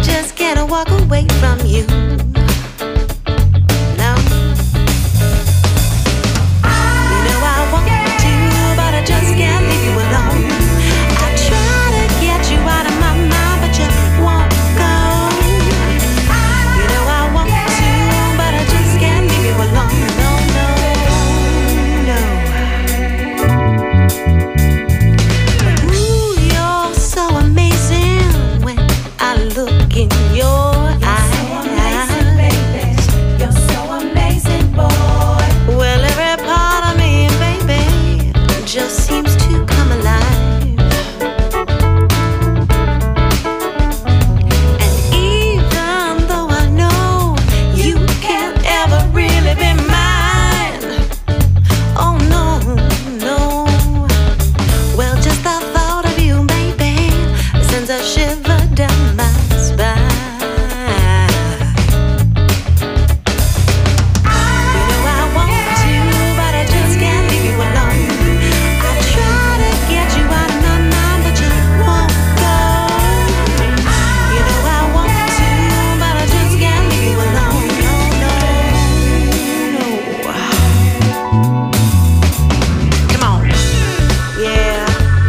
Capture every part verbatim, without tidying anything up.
just can't walk away from you. No. You know I want to, but I just can't leave you alone. I try to get you out of my mind, but you won't go. You know I want to, but I just can't leave you alone. No, no, no. Ooh, you're so amazing when I look in your eyes. You're so amazing, boy. Well, every part of me, baby, just seems to come alive. And even though I know you can't ever really be mine, oh no, no. Well, just the thought of you, baby, sends a shiver down my spine. You know I want to, but I just can't leave you alone. I try to get you out of my mind, but you won't go. You know I want to, but I just can't leave you alone. No, no, no. Come on, yeah.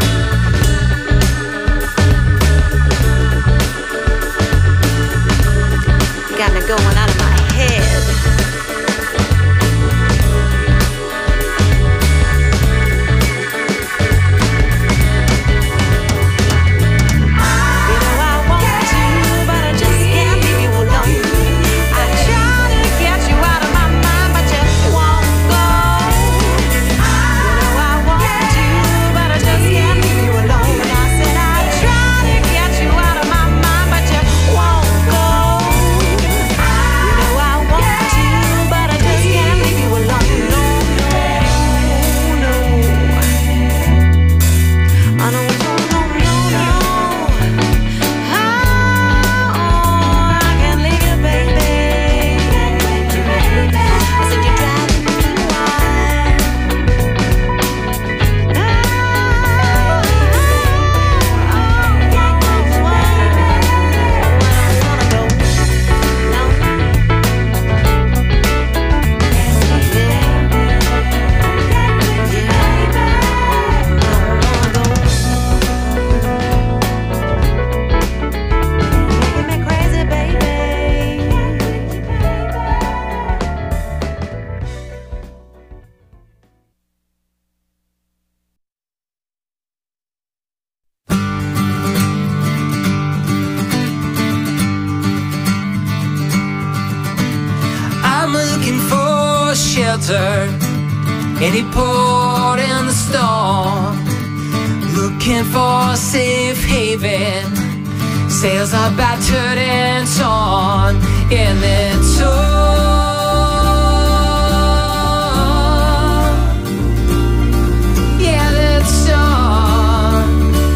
Got me going out of my head. You know I want to, but I just can't leave you alone. I try to get you out of my mind, but you won't go. You know I want to, but I just can't leave you alone. I said I try to get you out of my mind, but you won't go. You know I want to, but I just can't leave you alone. No, no, no. I don't know, no, no, no. Oh, I can't leave you, baby. I said you're driving me wild. Oh, making me crazy, baby. I'm looking for shelter, any port in the storm. Looking for a safe haven, sails are battered and torn in the storm. Yeah, that storm.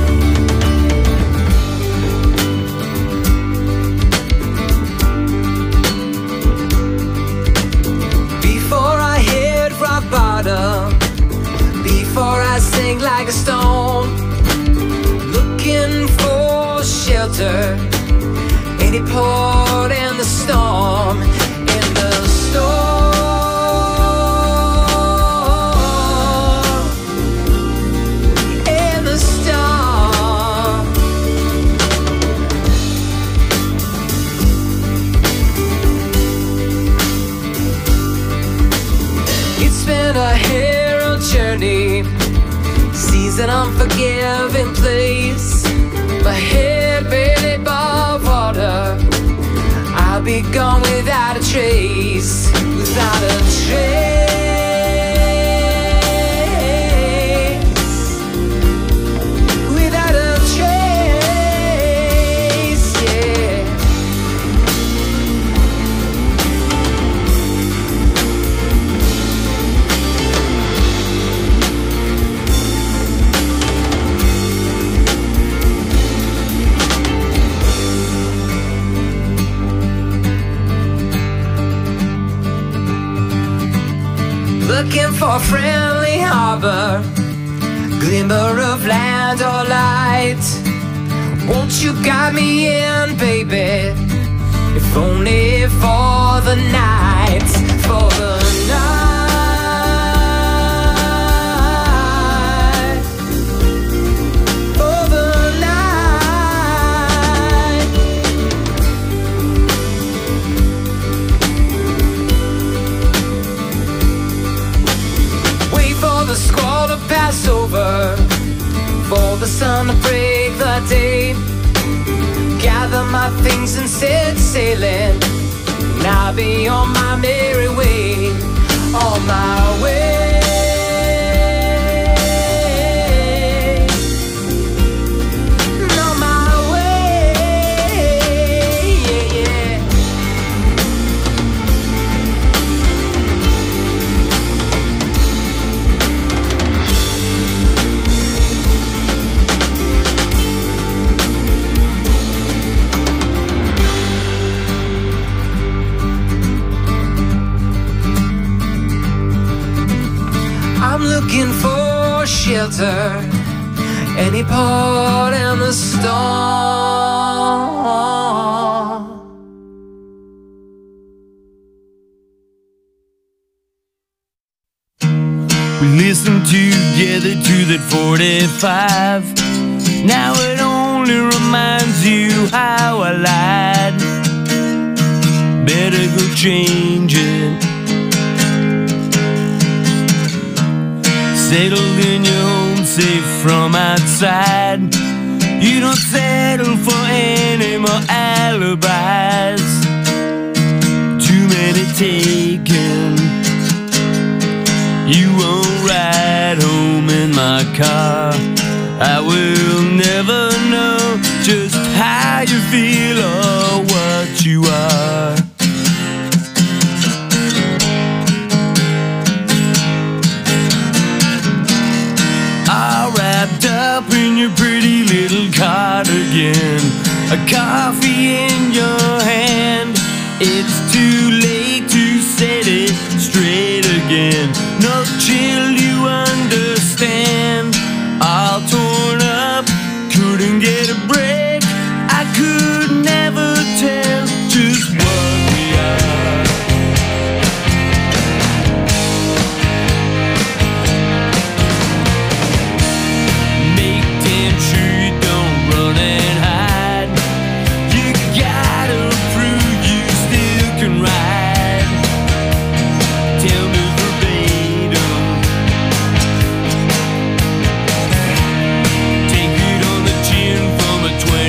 Before I hit rock bottom, before I sink like a stone, looking for shelter, any port in the storm, in the storm, in the storm. It's been a hero journey, seas an unforgiving place. My head barely above water, I'll be gone without a trace, without a trace, without a trace, yeah. Looking for a friendly harbor, glimmer of land or light. Won't you got me in, baby. If only for the night, for the night, for the night. Wait for the squall to pass over, for the sun to break the day. Gather my things and set sailing, and I'll be on my merry way, on my way, on my way, yeah, yeah. I'm looking for shelter, any port in the storm. We listened together to that forty-five. Now it only reminds you how I lied. Better go change it. Settled in your home, safe from outside. You don't settle for any more alibis. Too many taken. You won't ride home in my car. I will never know just how you feel or what you are. Wrapped up in your pretty little cardigan, a coffee in your hand. It's too late to set it straight again. No chill, you understand. All torn up, couldn't get a break. I could never tell just what we are. Take it on the chin from a twenty.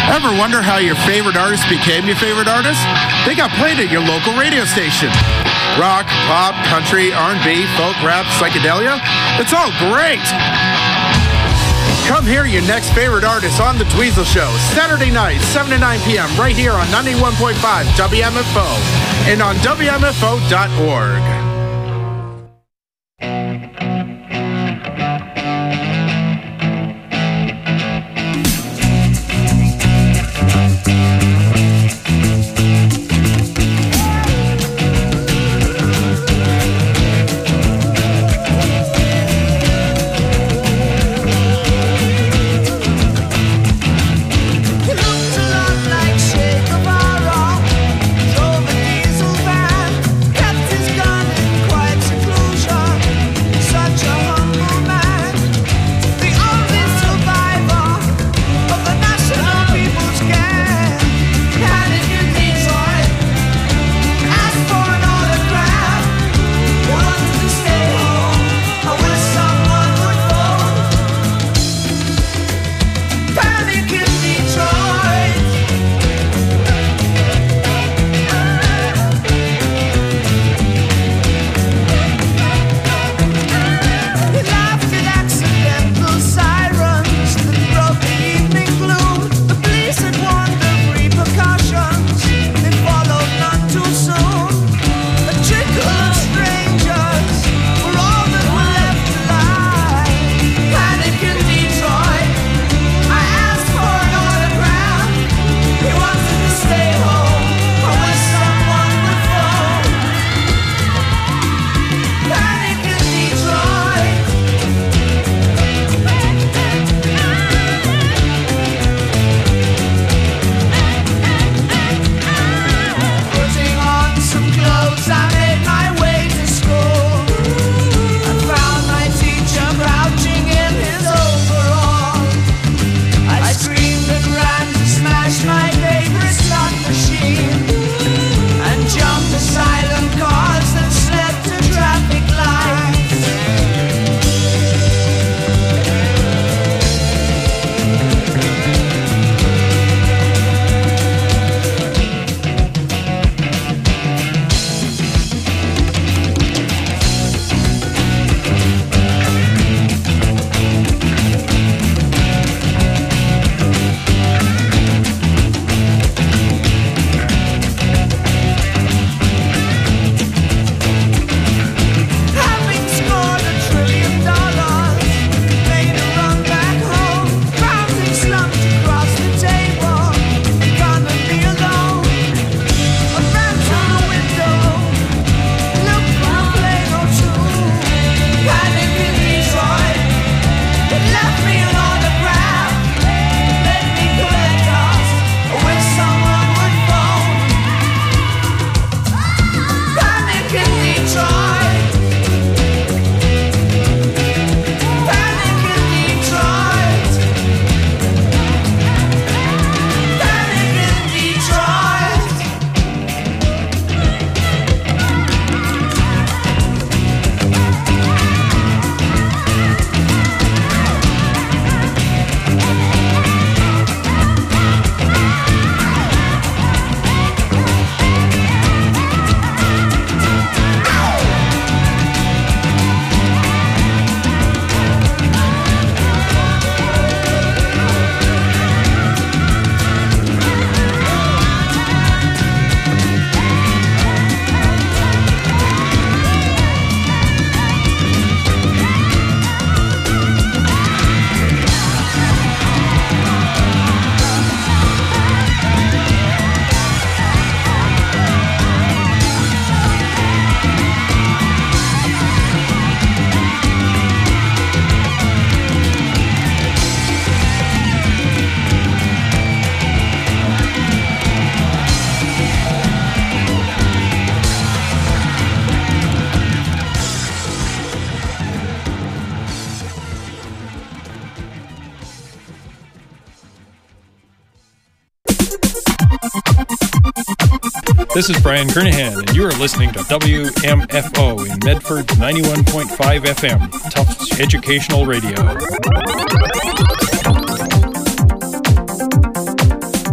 Ever wonder how your favorite artist became your favorite artist? They got played at your local radio station. Rock, pop, country, R and B, folk, rap, psychedelia. It's all great. Come hear your next favorite artist on The Dweezil Show, Saturday night, seven to nine p.m. right here on ninety-one point five W M F O and on W M F O dot org. This is Brian Kernahan, and you are listening to W M F O in Medford's ninety-one point five F M, Tufts Educational Radio.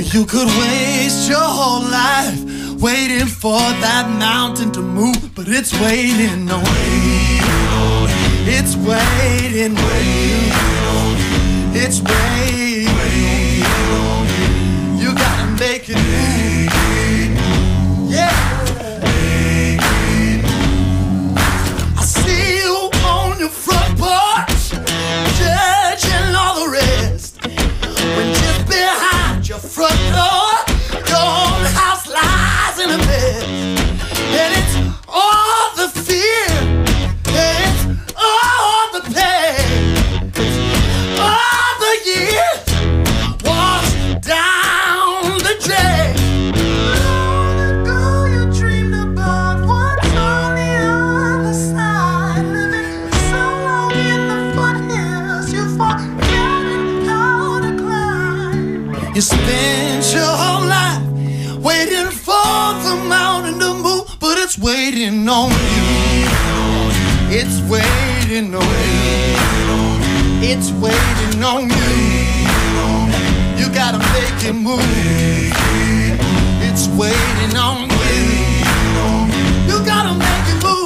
You could waste your whole life waiting for that mountain to move, but it's waiting on you. It's waiting on you. It's waiting on you. You gotta make it move. Yeah. I see you on your front porch, judging all the rest. When just behind your front door, your own house lies in a mess. And it's all the fear, and it's all the pain, it's all the years washed down the drain. Long ago you dreamed about what's on the other side, living so long in the foothills you forgot how to climb. You spent your whole life waiting for the mountain to move, but it's waiting on you. It's waiting on you. It's waiting on you. You gotta make it move. It's waiting on you. You gotta make it move.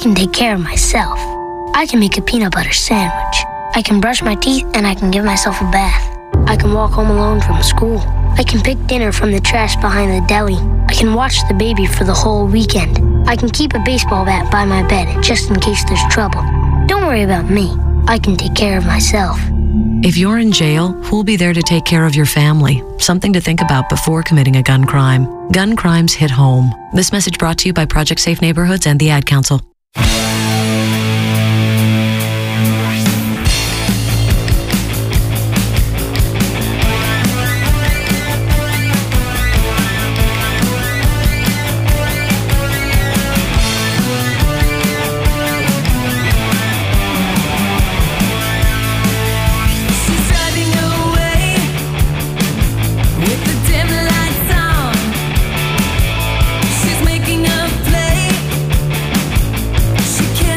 can take care of myself. I can make a peanut butter sandwich. I can brush my teeth and I can give myself a bath. I can walk home alone from school. I can pick dinner from the trash behind the deli. I can watch the baby for the whole weekend. I can keep a baseball bat by my bed just in case there's trouble. Don't worry about me. I can take care of myself. If you're in jail, who'll be there to take care of your family? Something to think about before committing a gun crime. Gun crimes hit home. This message brought to you by Project Safe Neighborhoods and the Ad Council. She can't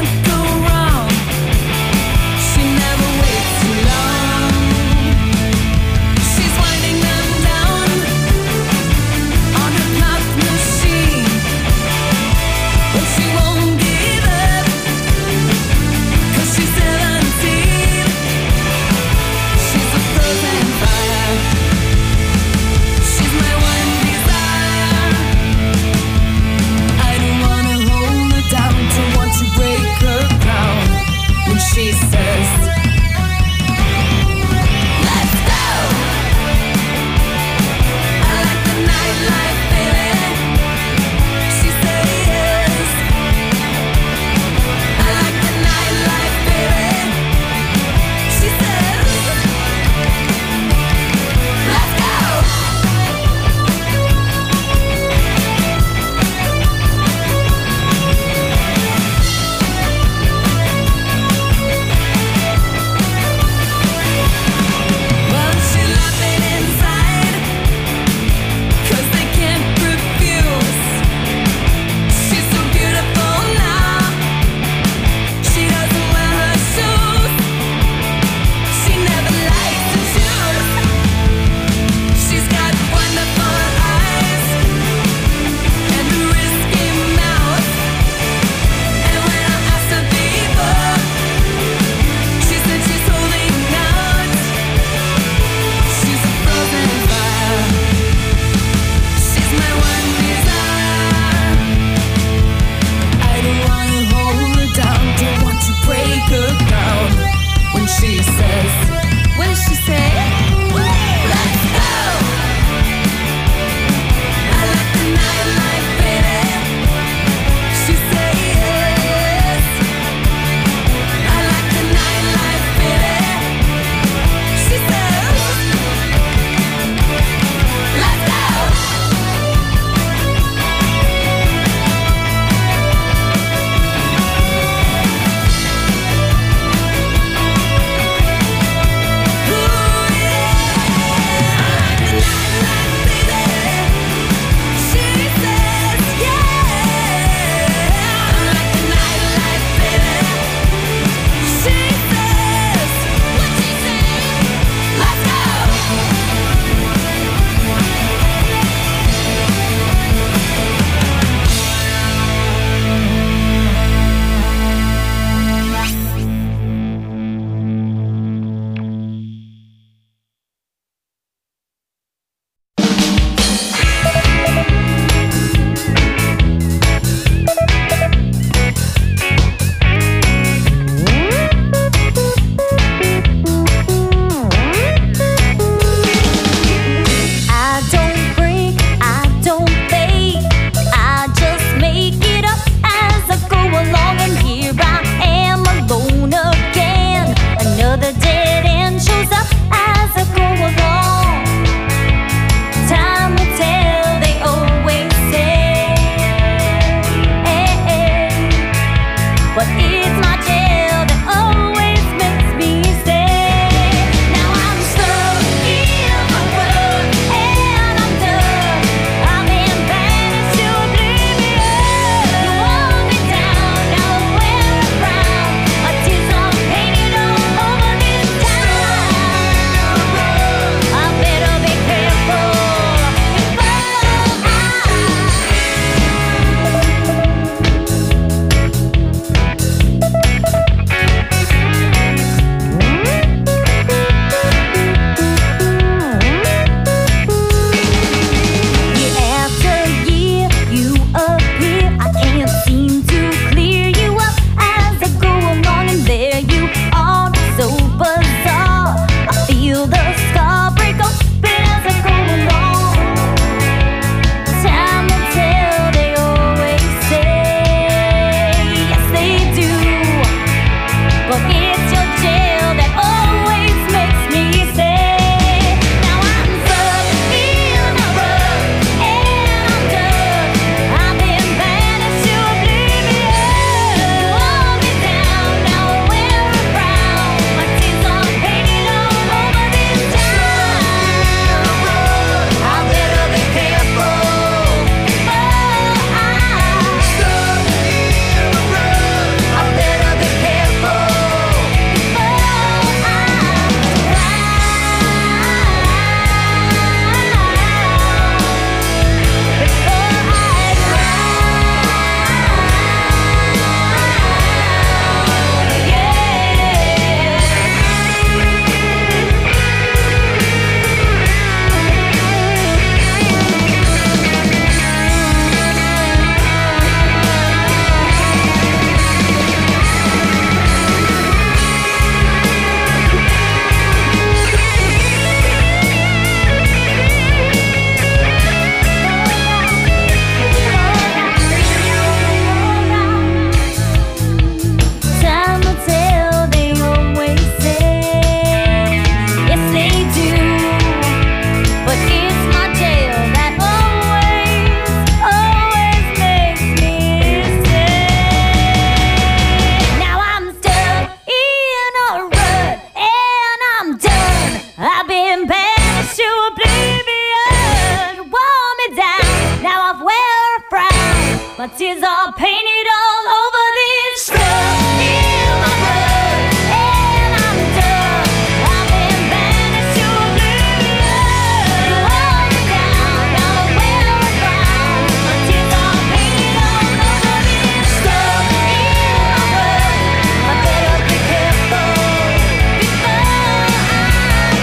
I've been banished to oblivion. You wore me down, now I've wear a frown. My tears are painted all over this stuff in my blood, and I'm done. I've been banished to oblivion. You wore me down, now I wear a frown. My tears are painted all over this stuff in my blood. I better be careful before I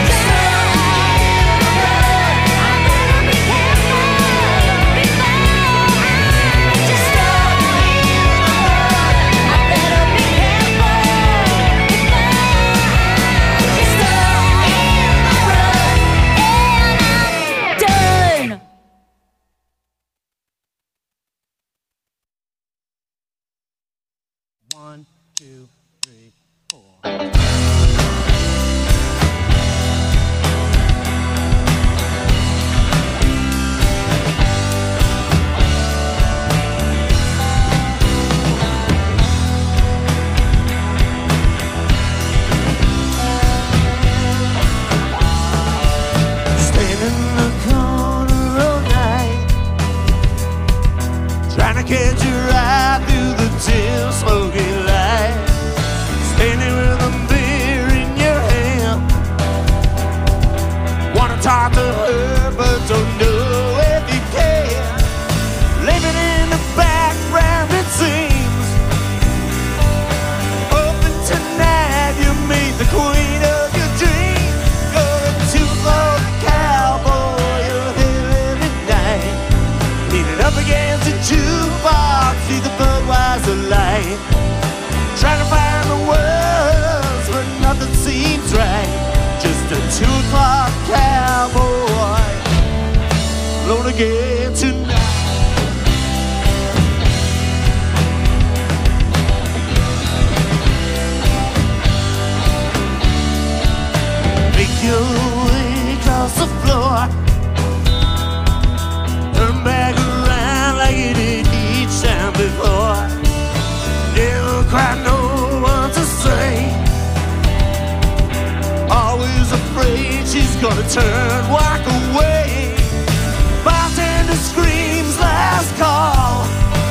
One, two, three, four. Stand in the corner all night, trying to catch your eye through the dim smoky light. Standing with a beer in your hand, wanna talk to her but don't know if you can. Living in the background it seems, hoping tonight you meet the queen of your dreams. You're a two-fold cowboy, you're here every night, leaning up against the jukebox, see the Budweiser light, trying to find the words but nothing seems right. Just a two o'clock cowboy, alone again tonight. Make your way across the floor, turn back around like you did each time before. Never quite know what to say, always afraid she's gonna turn, walk away. Bartender screams last call,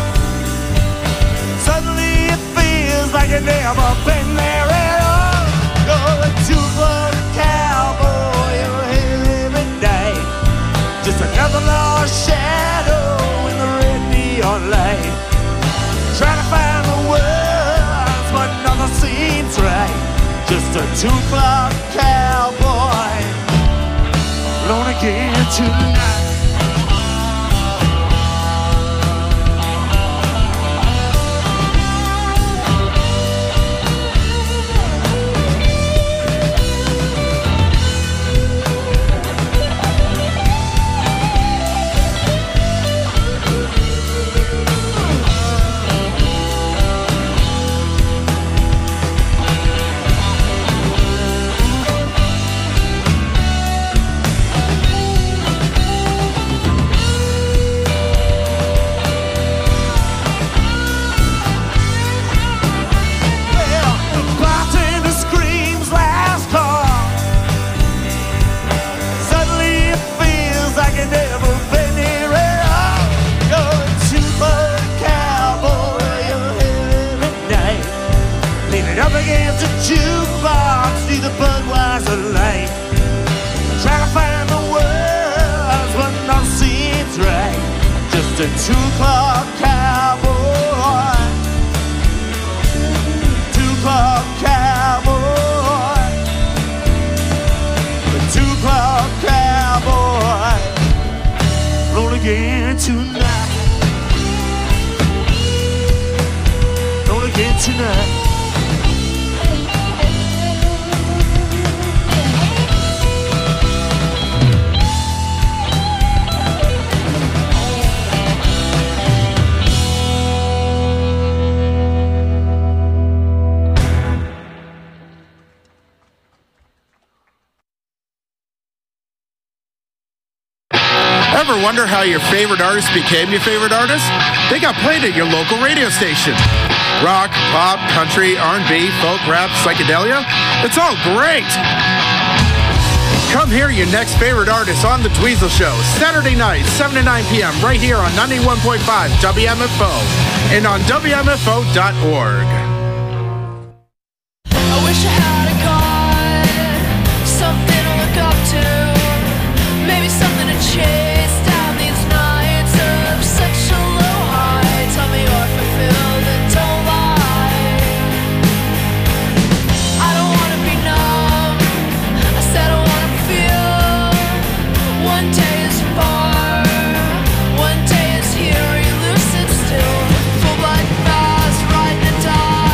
suddenly it feels like you've never been there at all. You're a two-foot cowboy, you're here every night, just another lost shadow in the red neon light, trying to find the words but nothing seems right. Just a two-o'clock cowboy, alone again tonight. Up against the jukebox, see the Budweiser light, trying to find the words but nothing seems right. Just a two-o'clock cowboy, two-o'clock cowboy, a two-o'clock cowboy, roll again tonight, roll again tonight. Ever wonder how your favorite artist became your favorite artist? They got played at your local radio station. Rock, pop, country, R and B, folk, rap, psychedelia. It's all great. Come hear your next favorite artist on The Dweezil Show, Saturday night, seven to nine p.m., right here on ninety-one point five W M F O and on W M F O dot org. I wish I had a God, something to look up to, maybe something to chase down these nights of such a low high. Tell me you're fulfilled and don't lie. I don't wanna be numb, I said I wanna feel. One day is far, one day is here, you lucid still. Full blood fast, right in the dark.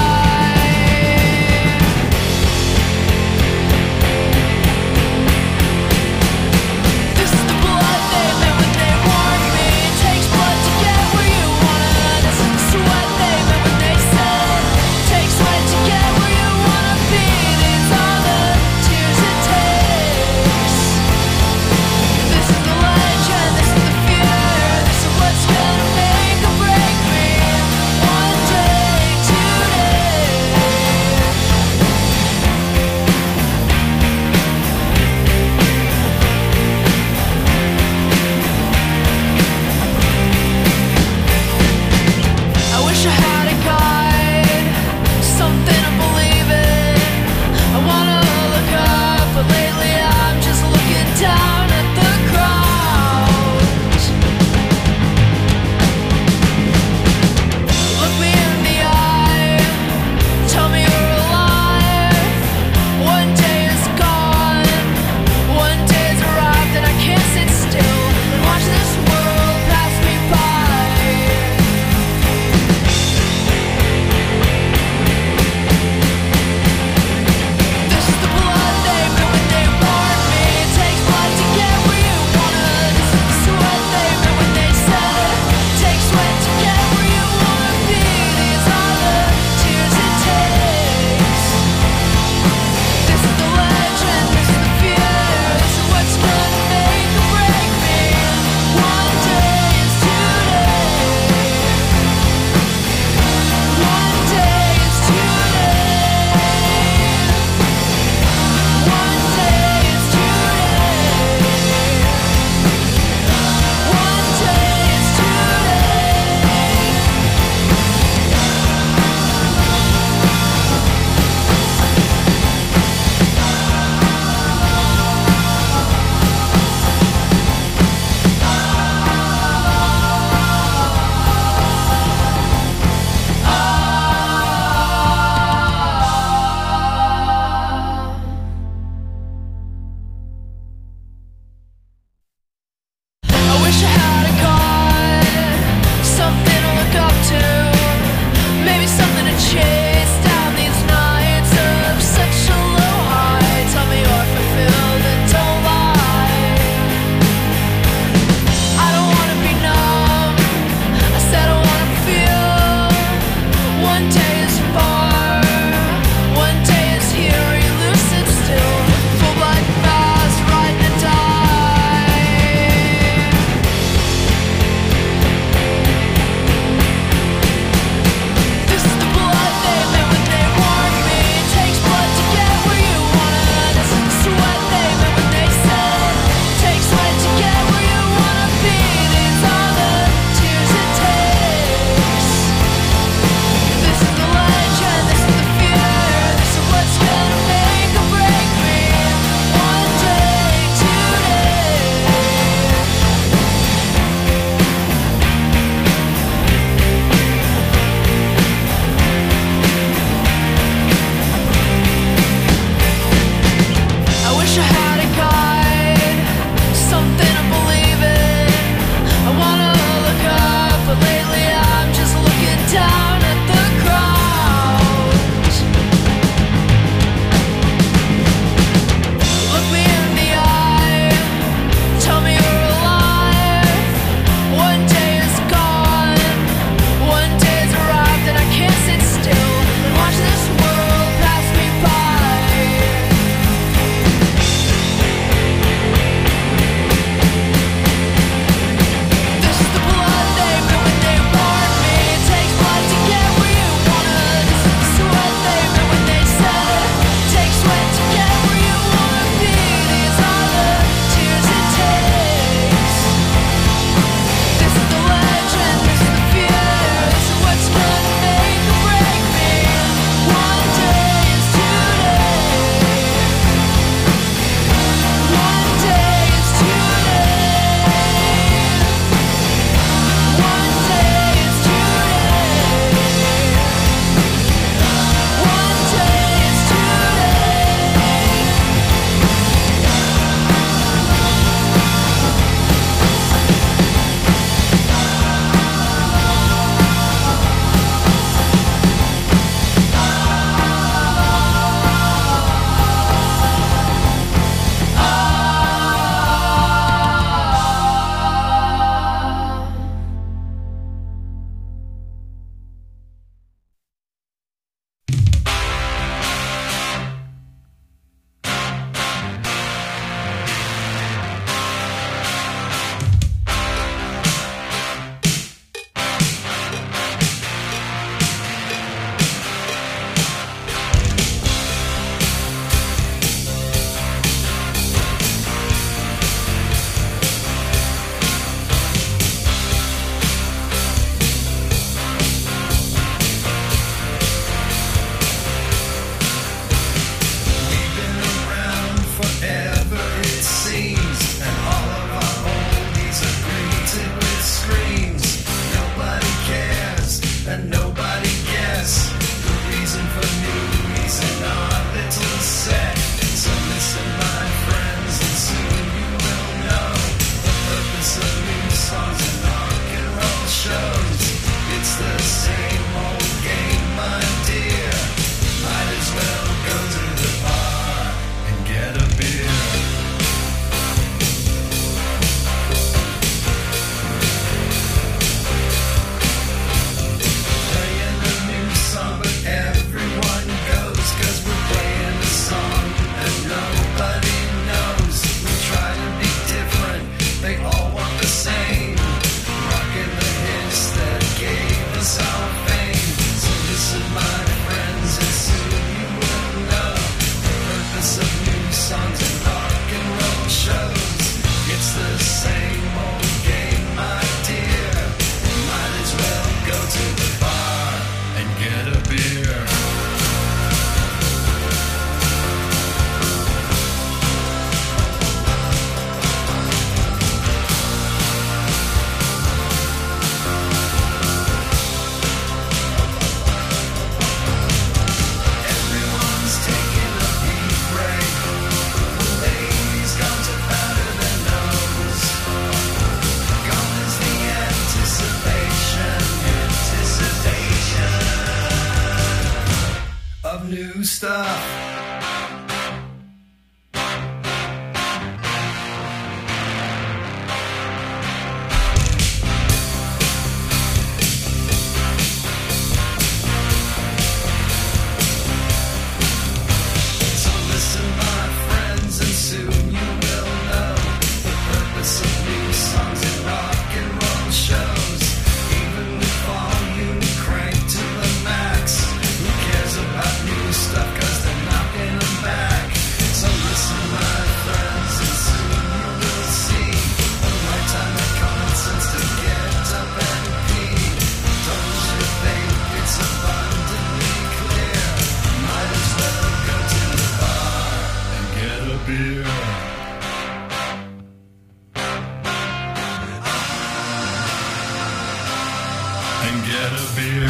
get a beer.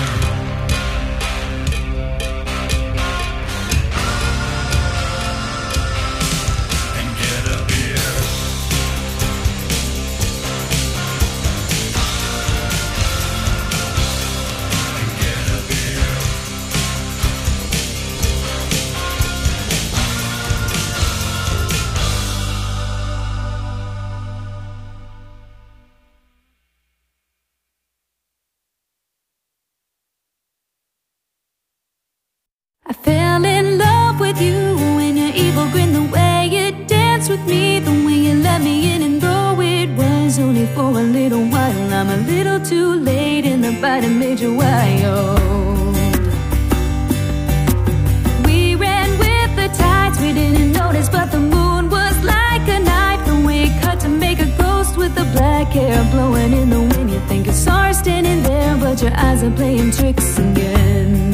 And get a beer. And get a beer. I fell in love with you when your evil grin, the way you danced with me, the way you let me in, and though it was only for a little while, I'm a little too late in the bite that made you wild. We ran with the tides, we didn't notice, but the moon was like a knife, the way it cut to make a ghost with the black hair blowing in the wind. You think you saw her standing there, but your eyes are playing tricks again.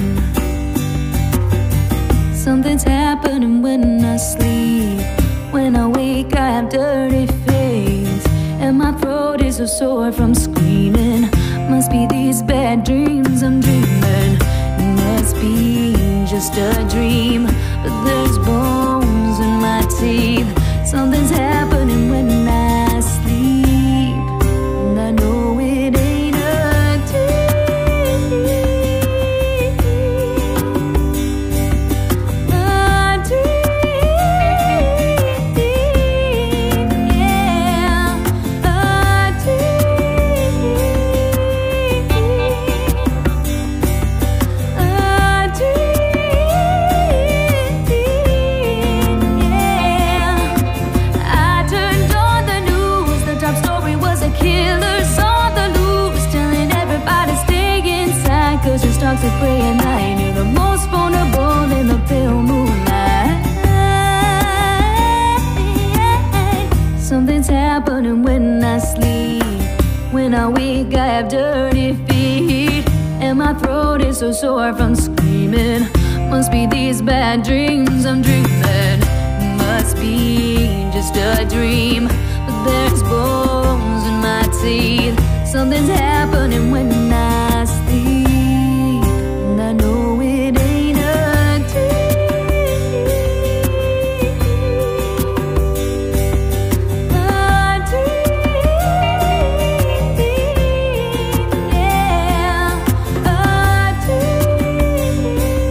Something's happening when I sleep. When I wake I have dirty face, and my throat is so sore from screaming. Must be these bad dreams I'm dreaming. It must be just a dream, but there's bones in my teeth. Something's happening when I sleep, and I know it ain't a dream. To pray, and I knew the most vulnerable in the pale moonlight. Something's happening when I sleep. When I wake I have dirty feet, and my throat is so sore from screaming. Must be these bad dreams I'm dreaming. Must be just a dream, but there's bones in my teeth. Something's happening when I sleep. I know it ain't a dream, a dream, yeah, a dream,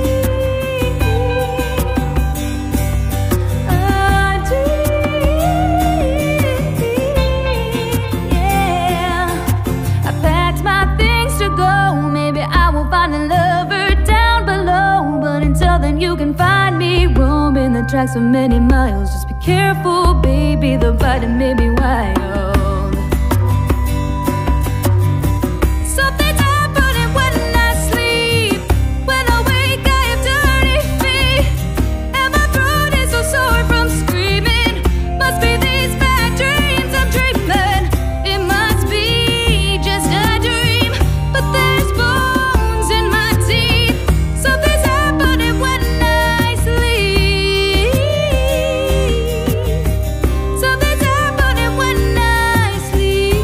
a dream, yeah. I packed my things to go. Maybe I will find the lover down below, but until then you can find me roaming the tracks for many miles. Just be careful, baby, the bite may be wild. Something's happening when I sleep. When I wake I have dirty feet, and my throat is so sore from screaming. Must be these bad dreams I'm dreaming. It must be just a dream, but there's bones in my teeth. Something's happening when I sleep. Something's happening when I sleep.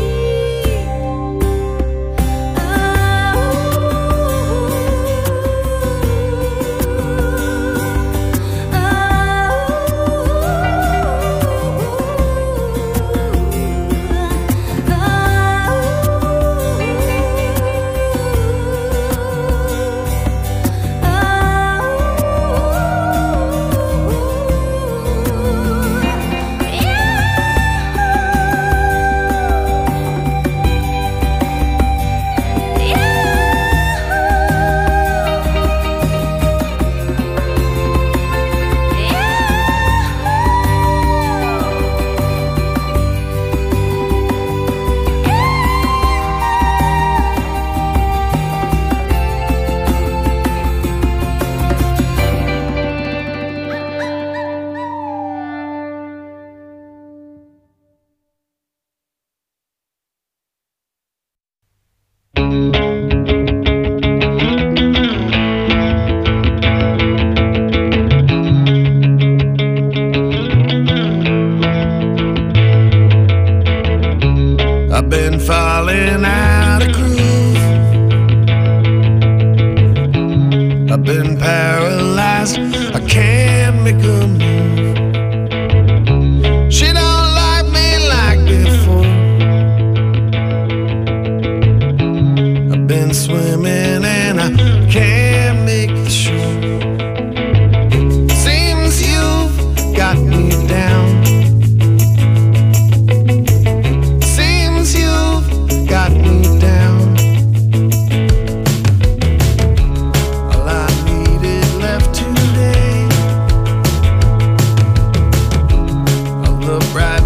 I've been falling out of groove. been paralyzed. I can't make a move. She don't like me like before. I've been swimming and I can't make the shore. Seems you've got me down. Seems you've got me down. All I needed left today, all the bright